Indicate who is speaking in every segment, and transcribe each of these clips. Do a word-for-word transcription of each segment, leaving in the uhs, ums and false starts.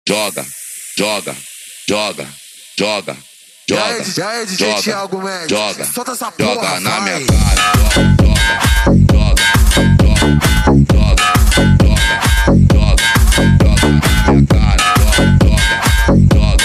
Speaker 1: joga, joga, joga, joga, joga,
Speaker 2: já é D J Thiago Mendes,
Speaker 1: joga,
Speaker 2: solta essa porra,
Speaker 1: joga na
Speaker 2: vai.
Speaker 1: minha cara, joga, joga, joga, joga, joga, joga, joga na minha cara, joga, joga,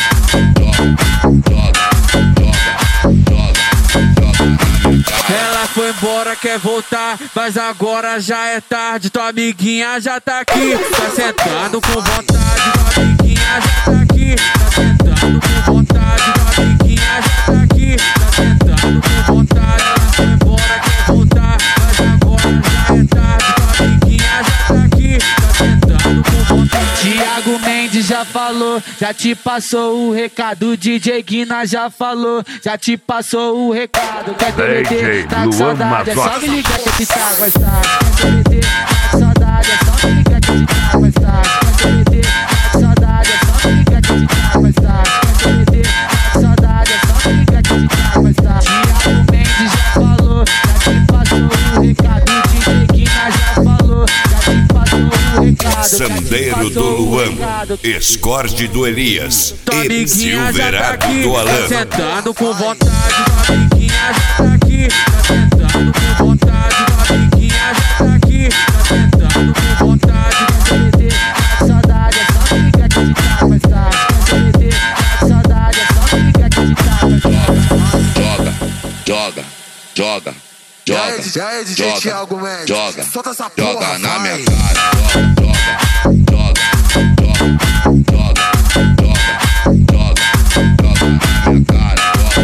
Speaker 1: joga, joga, joga, joga na minha cara.
Speaker 3: Ela foi embora, quer voltar, mas agora já é tarde. Tua amiguinha já tá aqui, tá sentando com vontade. Tua amiguinha já tá aqui, tá sentando com vontade. Tua amiguinha já tá aqui, tá sentando com vontade. Ela foi embora, quer voltar, mas agora já é tarde. Tua amiguinha já tá aqui, tá sentando com vontade. Thiago Mendes já falou, já te passou o recado. D J Guina já falou, já te passou o recado. Quer D V D, tá com saudade, é só me ligar que esse tá mais tarde. Quer D V D, tá com saudade, é só me ligar que esse tá mais tarde. Quer D V D, tá com saudade, é só me ligar que esse tá mais tarde. Quer D V D, tá com saudade, é só me ligar que esse tá mais tarde. Thiago Mendes já falou, já te passou o recado. D J Guina já falou, já te passou o recado.
Speaker 4: Sandeiro do Luan, Escorde do Elias e Silverado do Alan.
Speaker 3: Tá sentando com vontade, tua amiguinha já tá aqui, tá sentando com vontade. Tua amiguinha já tá aqui, tá sentando com vontade. Quer D V D, tá com saudade, é só me ligar que esse tá mais tarde. Quer D V D, tá com saudade, é só me ligar que esse tá mais tarde.
Speaker 1: Joga, joga, joga,
Speaker 2: Já é D J
Speaker 1: joga,
Speaker 2: Thiago Mendes,
Speaker 1: joga,
Speaker 2: solta essa porra,
Speaker 1: joga na
Speaker 2: vai.
Speaker 1: minha cara, joga, joga, joga, joga, joga, joga, joga na minha cara,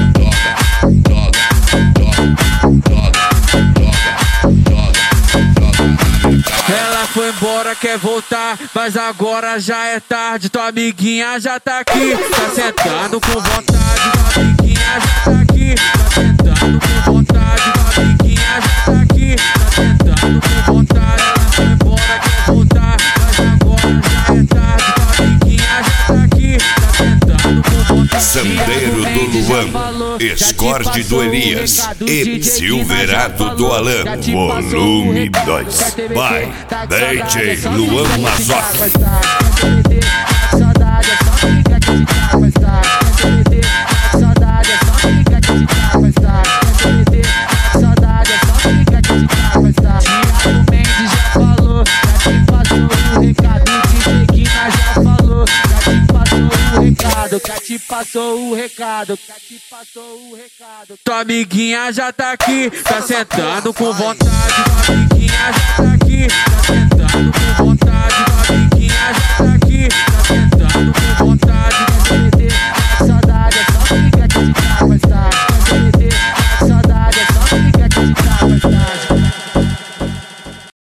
Speaker 1: joga, joga, joga, joga, joga, joga na minha cara.
Speaker 3: Ela foi embora, quer voltar, mas agora já é tarde. Tua amiguinha já tá aqui, tá sentando com vontade. Tua amiguinha já tá aqui, tá sentando com vontade. Tua amiguinha já tá aqui, tá sentando com vontade. Ela foi embora, quer voltar, mas agora já é tarde. Tua amiguinha já tá aqui, tá sentando com vontade.
Speaker 4: Sandeiro do Luan, Escorde do Elias e Silverado do Alan. Volume dois. Vai, D J Luan Mazotti.
Speaker 3: Já te passou o recado, já te passou o recado. Tua amiguinha já tá aqui, tá sentando com vontade. Tua amiguinha já tá aqui, tá sentando com vontade. Tua amiguinha já tá aqui.